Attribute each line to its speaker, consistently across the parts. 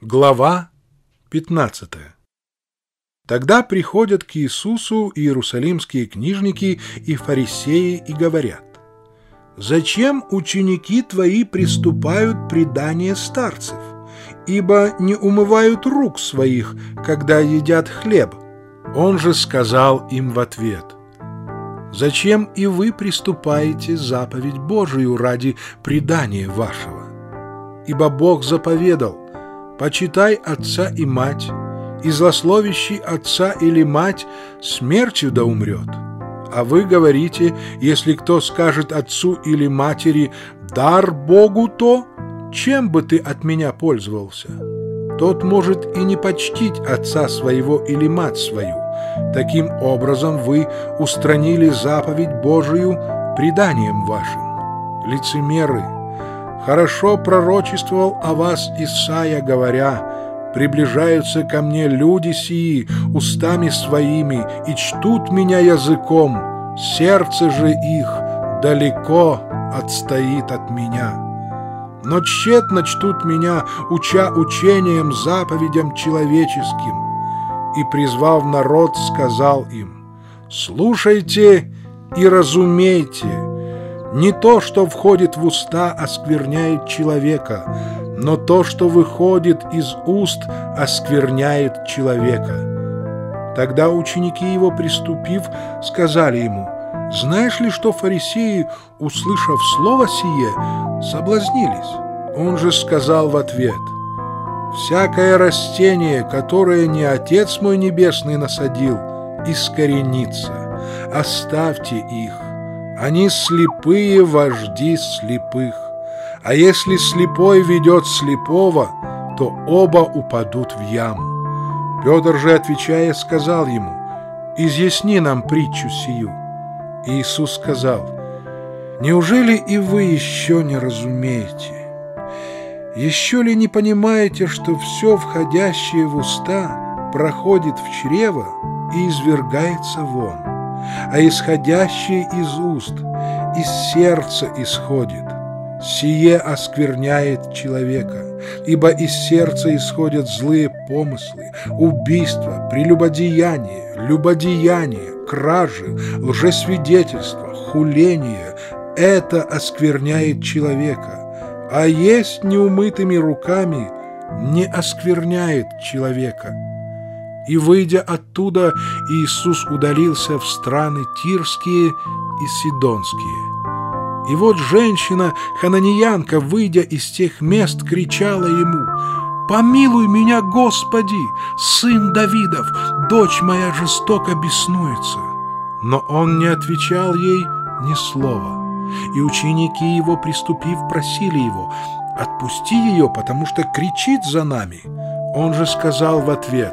Speaker 1: Глава 15. Тогда приходят к Иисусу иерусалимские книжники и фарисеи и говорят: «Зачем ученики твои приступают предание старцев? Ибо не умывают рук своих, когда едят хлеб». Он же сказал им в ответ: «Зачем и вы приступаете заповедь Божию ради предания вашего? Ибо Бог заповедал: почитай отца и мать, и злословящий отца или мать смертью да умрет. А вы говорите: если кто скажет отцу или матери: дар Богу то, чем бы ты от меня пользовался? Тот может и не почтить отца своего или мать свою. Таким образом вы устранили заповедь Божию преданием вашим. Лицемеры! Хорошо пророчествовал о вас Исайя, говоря: приближаются ко мне люди сии устами своими и чтут меня языком, сердце же их далеко отстоит от меня. Но тщетно чтут меня, уча учением, заповедям человеческим». И, призвав народ, сказал им: «Слушайте и разумейте. Не то, что входит в уста, оскверняет человека, но то, что выходит из уст, оскверняет человека». Тогда ученики его, приступив, сказали ему: «Знаешь ли, что фарисеи, услышав слово сие, соблазнились?» Он же сказал в ответ: «Всякое растение, которое не Отец мой Небесный насадил, искоренится. Оставьте их. Они слепые вожди слепых. А если слепой ведет слепого, то оба упадут в яму». Петр же, отвечая, сказал ему: «Изъясни нам притчу сию». Иисус сказал: «Неужели и вы еще не разумеете? Еще ли не понимаете, что все входящее в уста проходит в чрево и извергается вон, а исходящее из уст из сердца исходит? Сие оскверняет человека, ибо из сердца исходят злые помыслы, убийства, прелюбодеяние, любодеяние, кражи, лжесвидетельство, хуление. Это оскверняет человека. А есть неумытыми руками не оскверняет человека». И, выйдя оттуда, Иисус удалился в страны Тирские и Сидонские. И вот женщина, хананеянка, выйдя из тех мест, кричала ему: «Помилуй меня, Господи, сын Давидов, дочь моя жестоко беснуется». Но он не отвечал ей ни слова. И ученики его, приступив, просили его: «Отпусти ее, потому что кричит за нами». Он же сказал в ответ: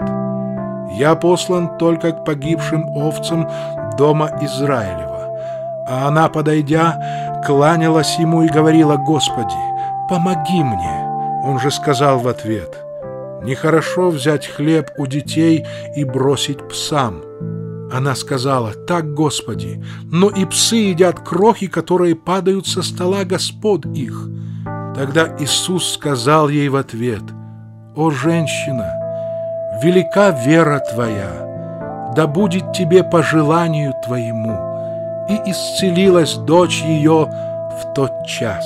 Speaker 1: «Я послан только к погибшим овцам дома Израилева». А она, подойдя, кланялась ему и говорила: «Господи, помоги мне». Он же сказал в ответ: «Нехорошо взять хлеб у детей и бросить псам». Она сказала: «Так, Господи, но и псы едят крохи, которые падают со стола господ их». Тогда Иисус сказал ей в ответ: «О, женщина, велика вера твоя, да будет тебе по желанию твоему». И исцелилась дочь ее в тот час.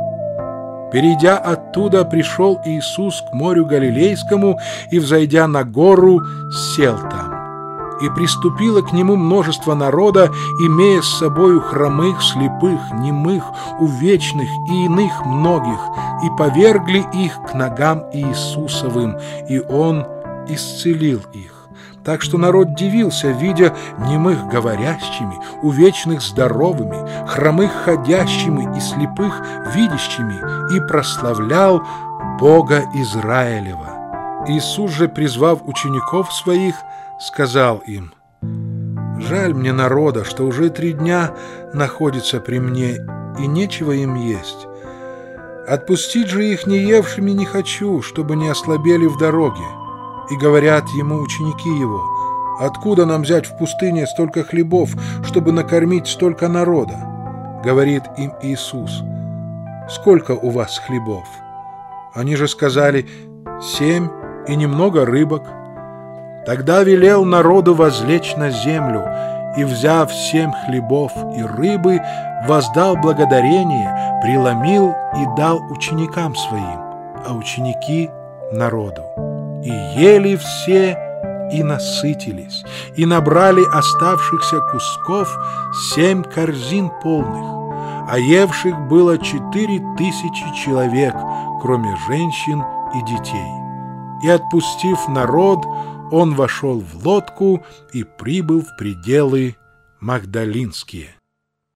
Speaker 1: Перейдя оттуда, пришел Иисус к морю Галилейскому и, взойдя на гору, сел там. И приступило к нему множество народа, имея с собою хромых, слепых, немых, увечных и иных многих, и повергли их к ногам Иисусовым, и Он исцелил их. Так что народ дивился, видя немых говорящими, увечных здоровыми, хромых ходящими и слепых видящими, и прославлял Бога Израилева. Иисус же, призвав учеников своих, сказал им: «Жаль мне народа, что уже 3 дня находится при мне, и нечего им есть. Отпустить же их не евшими не хочу, чтобы не ослабели в дороге». И говорят ему ученики его: «Откуда нам взять в пустыне столько хлебов, чтобы накормить столько народа?» Говорит им Иисус: «Сколько у вас хлебов?» Они же сказали: 7 и немного рыбок. Тогда велел народу возлечь на землю, и, взяв 7 хлебов и рыбы, воздал благодарение, преломил и дал ученикам своим, а ученики — народу. И ели все, и насытились, и набрали оставшихся кусков 7 корзин полных, а евших было 4000 человек, кроме женщин и детей. И, отпустив народ, он вошел в лодку и прибыл в пределы Магдалинские.